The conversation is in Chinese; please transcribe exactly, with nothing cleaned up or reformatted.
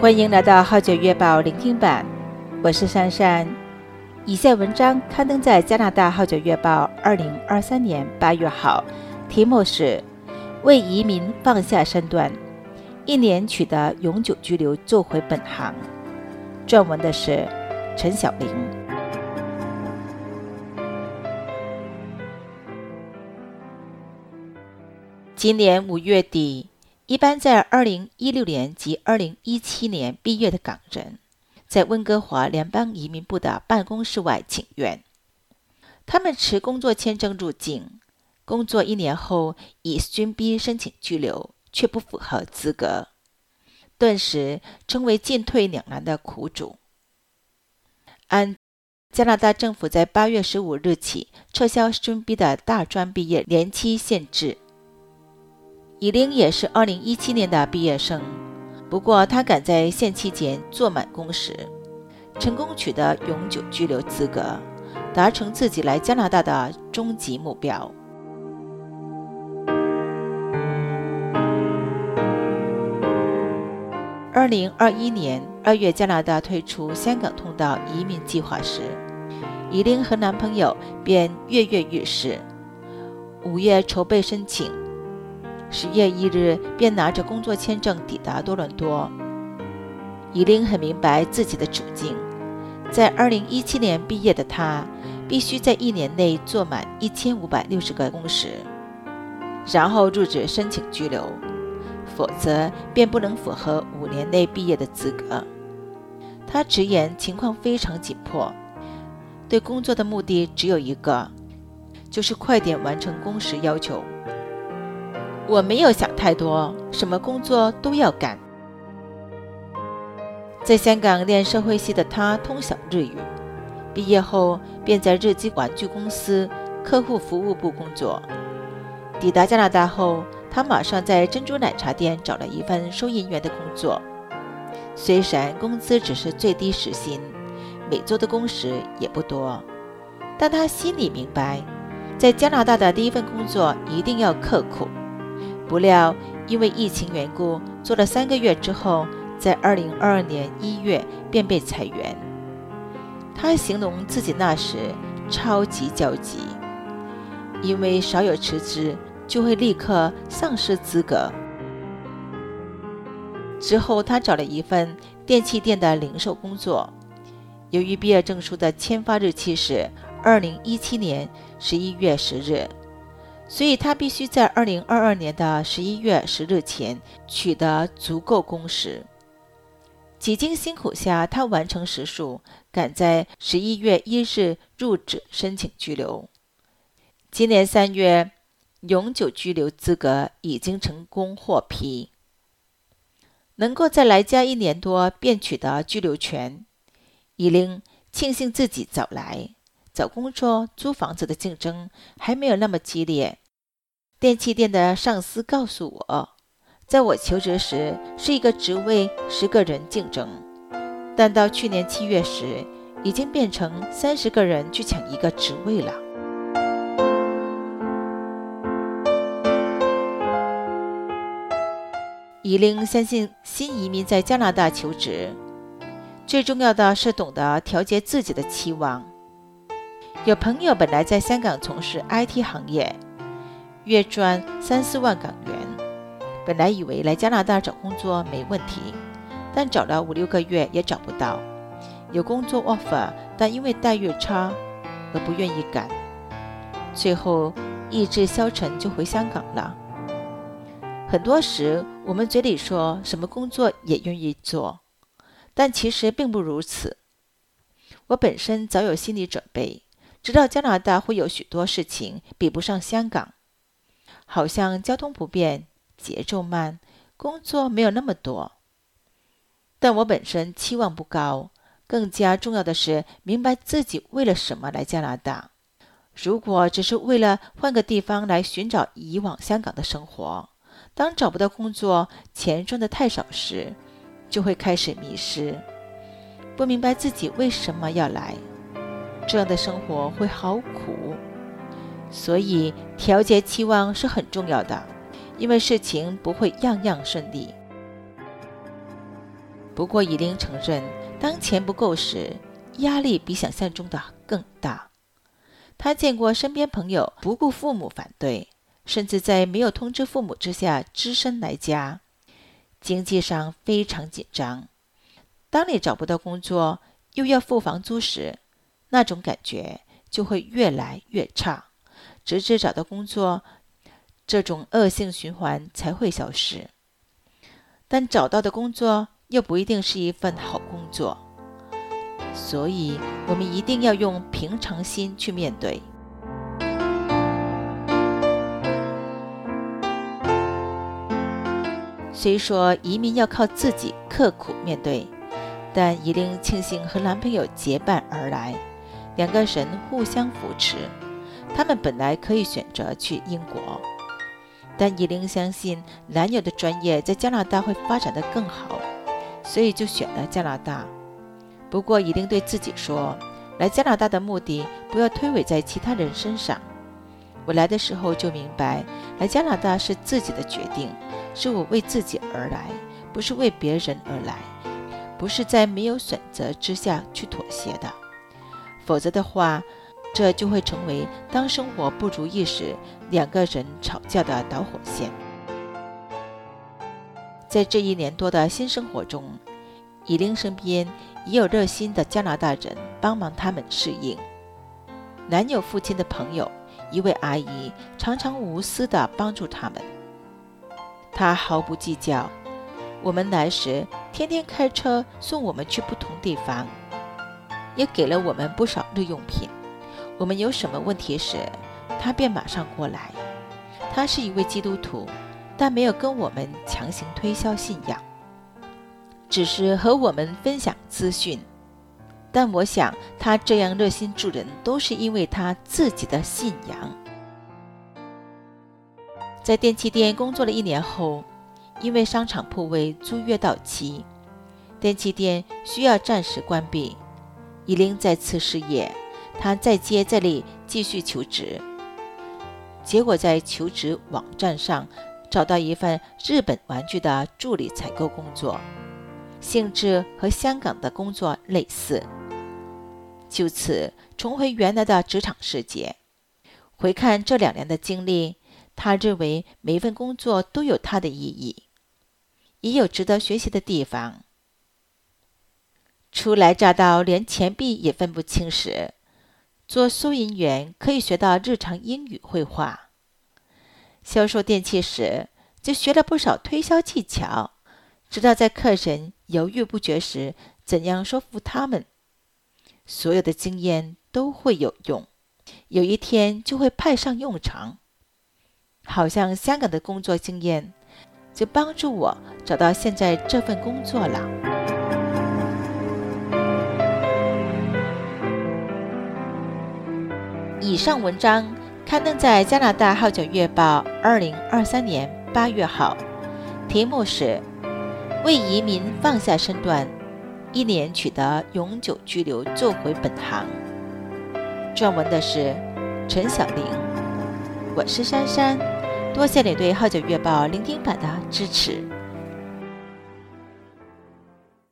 欢迎来到号角月报聆听版，我是珊珊。以下文章刊登在加拿大号角月报二零二三年八月号，题目是为移民放下身段，一年取得永久居留做回本行。撰文的是陈晓玲。今年五月底，一般在二零一六年及二零一七年毕业的港人，在温哥华联邦移民部的办公室外请愿。他们持工作签证入境，工作一年后以 Stream B 申请居留，却不符合资格，顿时成为进退两难的苦主。按加拿大政府在八月十五日起撤销 Stream B 的大专毕业年期限制。以琳也是二零一七年的毕业生，不过他赶在限期前做满工时，成功取得永久居留资格，达成自己来加拿大的终极目标。二零二一年二月，加拿大推出香港通道移民计划时，以琳和男朋友便跃跃欲试。五月筹备申请，十月一日便拿着工作签证抵达多伦多。以琳很明白自己的处境，在二零一七年毕业的她，必须在一年内做满一千五百六十个工时，然后入职申请居留，否则便不能符合五年内毕业的资格。她直言情况非常紧迫，对工作的目的只有一个，就是快点完成工时要求。我没有想太多，什么工作都要干。在香港念社会系的他通晓日语，毕业后便在日基玩具公司客户服务部工作。抵达加拿大后，他马上在珍珠奶茶店找了一份收银员的工作。虽然工资只是最低时薪，每周的工时也不多，但他心里明白，在加拿大的第一份工作一定要刻苦。不料因为疫情缘故，做了三个月之后，在二零二二年一月便被裁员。他形容自己那时超级焦急，因为稍有迟滞就会立刻丧失资格。之后他找了一份电器店的零售工作，由于毕业证书的签发日期是二零一七年十一月十日，所以他必须在二零二二年的十一月十日前取得足够工时。几经辛苦下，他完成时数，赶在十一月一日入职申请居留。今年三月，永久居留资格已经成功获批，能够再来加一年多便取得居留权。以琳庆幸自己早来，找工作、租房子的竞争还没有那么激烈。电器店的上司告诉我，在我求职时是一个职位十个人竞争，但到去年七月时，已经变成三十个人去抢一个职位了。以琳相信新移民在加拿大求职，最重要的是懂得调节自己的期望。有朋友本来在香港从事 I T 行业，月赚三四万港元，本来以为来加拿大找工作没问题，但找了五六个月也找不到。有工作 offer， 但因为待遇差而不愿意干，最后意志消沉就回香港了。很多时我们嘴里说什么工作也愿意做，但其实并不如此。我本身早有心理准备，知道加拿大会有许多事情比不上香港，好像交通不便、节奏慢、工作没有那么多。但我本身期望不高，更加重要的是明白自己为了什么来加拿大。如果只是为了换个地方来寻找以往香港的生活，当找不到工作、钱赚得太少时，就会开始迷失，不明白自己为什么要来。这样的生活会好苦，所以调节期望是很重要的，因为事情不会样样顺利。 不过以琳承认，当钱不够时，压力比想象中的更大。他见过身边朋友不顾父母反对，甚至在没有通知父母之下只身来家，经济上非常紧张。当你找不到工作，又要付房租时，那种感觉就会越来越差，直至找到工作，这种恶性循环才会消失。但找到的工作又不一定是一份好工作，所以我们一定要用平常心去面对。虽说移民要靠自己刻苦面对，但以琳庆幸和男朋友结伴而来，两个人互相扶持。他们本来可以选择去英国，但以琳相信男友的专业在加拿大会发展得更好，所以就选了加拿大。不过以琳对自己说，来加拿大的目的不要推诿在其他人身上。我来的时候就明白，来加拿大是自己的决定，是我为自己而来，不是为别人而来，不是在没有选择之下去妥协的。否则的话，这就会成为当生活不如意时两个人吵架的导火线。在这一年多的新生活中，以琳身边也有热心的加拿大人帮忙他们适应。男友父亲的朋友一位阿姨常常无私地帮助他们，她毫不计较，我们来时天天开车送我们去不同地方，也给了我们不少日用品。我们有什么问题时，她便马上过来。她是一位基督徒，但没有跟我们强行推销信仰，只是和我们分享资讯。但我想她这样热心助人，都是因为她自己的信仰。在电器店工作了一年后，因为商场铺位租约到期，电器店需要暂时关闭，以琳再次失业，她再接再厉继续求职。结果在求职网站上找到一份日本玩具的助理采购工作，性质和香港的工作类似，就此重回原来的职场世界。回看这两年的经历，他认为每份工作都有它的意义，也有值得学习的地方。初来乍到连钱币也分不清时，做收银员可以学到日常英语绘画，销售电器时就学了不少推销技巧，知道在客人犹豫不决时怎样说服他们。所有的经验都会有用，有一天就会派上用场。好像香港的工作经验就帮助我找到现在这份工作了。以上文章刊登在加拿大号角月报二零二三年八月号，题目是为移民放下身段，一年取得永久居留做回本行。撰文的是陈小玲，我是珊珊，多谢你对号角月报聆听版的支持。